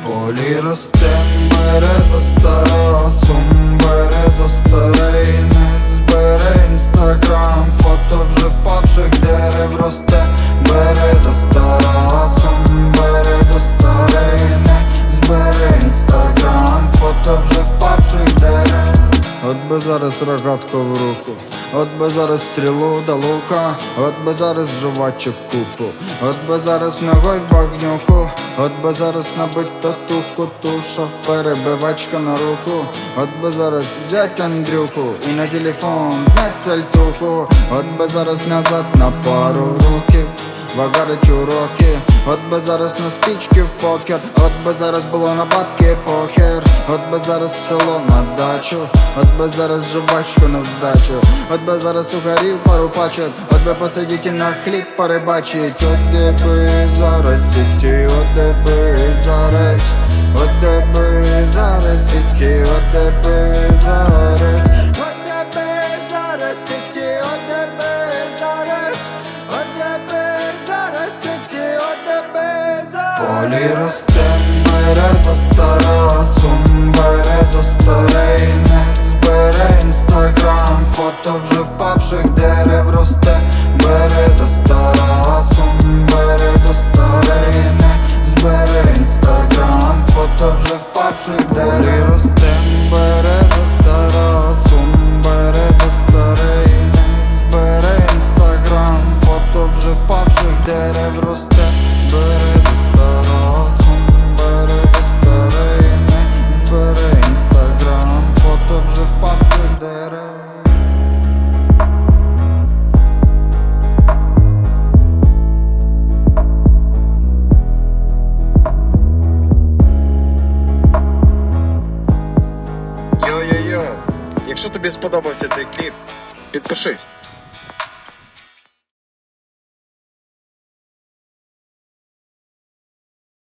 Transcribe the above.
полі росте береза стара, сум береза старий, не збере інстаграм, фото вже впавших дерев росте береза стара, сум береза старий, не збере інстаграм, фото вже впавших дерев. От би зараз рогатку в руку, от би зараз стрілу до лука, от би зараз жувачок купу, от би зараз ногой в багнюку, от би зараз набить татуху, туша, перебивачка на руку, от би зараз взять Андрюху і на телефон знать сальтуху, от би зараз назад на пару років вагарить уроки, от би зараз на спічки в покер, от би зараз було на бабки похер, от би зараз в село на дачу, от би зараз жувачку на здачу, от би зараз угорів пару пачок, от би посидіти на хліб порибачить, от де би зараз сіті, от де би зараз, от де би зараз сіті, от де би зараз, от де би зараз сіті, от де би зараз, от де би зараз сіті, от де би зараз. Полі росте береза стара, сум береза старий, не збере інстаграм, фото вже впавших дерев росте береза стара, сум береза старий, не збере інстаграм, фото вже впавших дерев росте береза стара, сум береза старий, не збере інстаграм, фото вже впавших дерев росте береза стара, сум береза старий, не збере інстаграм, фото вже впавших дерев. Йо-йо-йо, якщо тобі сподобався цей кліп, підпишись.